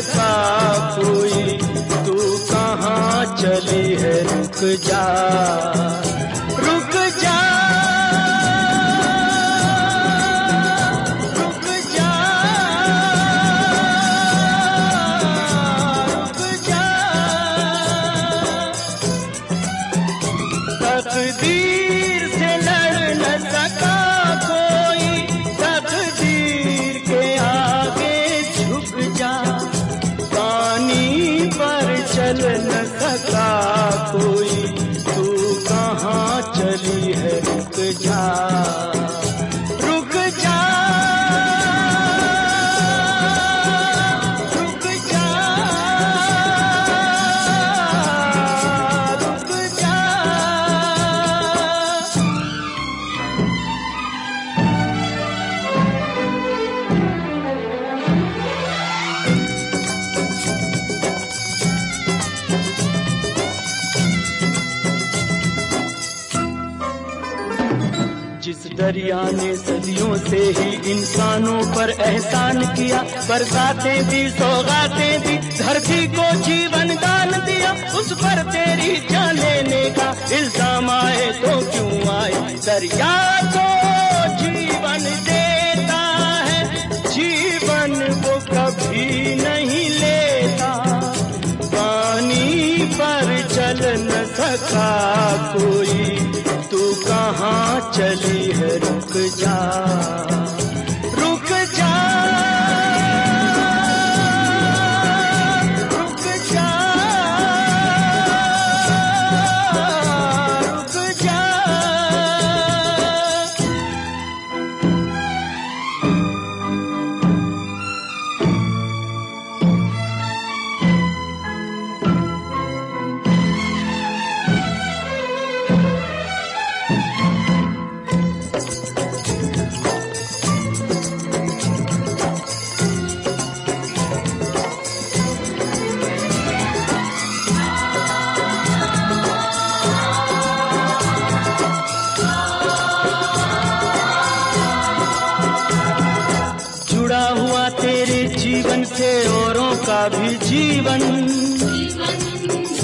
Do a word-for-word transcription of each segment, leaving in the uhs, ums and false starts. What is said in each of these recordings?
सका कोई, तू कहाँ चली है रुक जा, रुक जा, रुक जा, रुक जा। तकदीर से लड़ न सका कोई, तकदीर के आगे झुक जा, पानी पर चल न सका कोई, तू कहाँ चली है रुक जा, रुक जा, रुक जा, रुक जा। जिस दरिया ने सदियों से ही इंसानों पर एहसान किया, बरसातें दी, सौगातें दी, धरती को जीवन दान दिया, उस पर तेरी जान लेने का इल्जाम आए तो क्यों आए। दरिया को जीवन देता है, जीवन वो कभी नहीं लेता, पानी पर चल न सका कोई, तू कहाँ चली है रुक जा, रुक जा, रुक जा, रुक जा। जुड़ा हुआ तेरे जीवन से औरों का भी जीवन, जीवन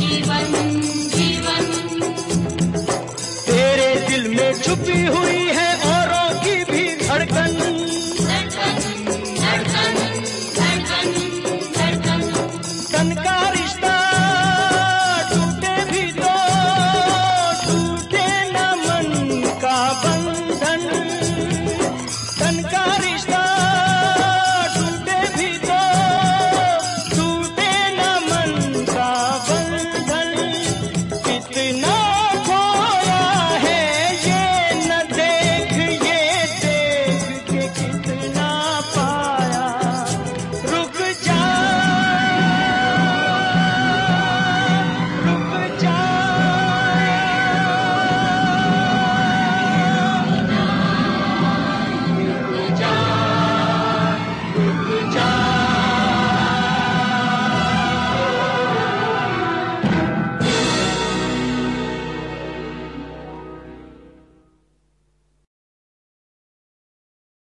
जीवन जीवन, तेरे दिल में छुपी हुई है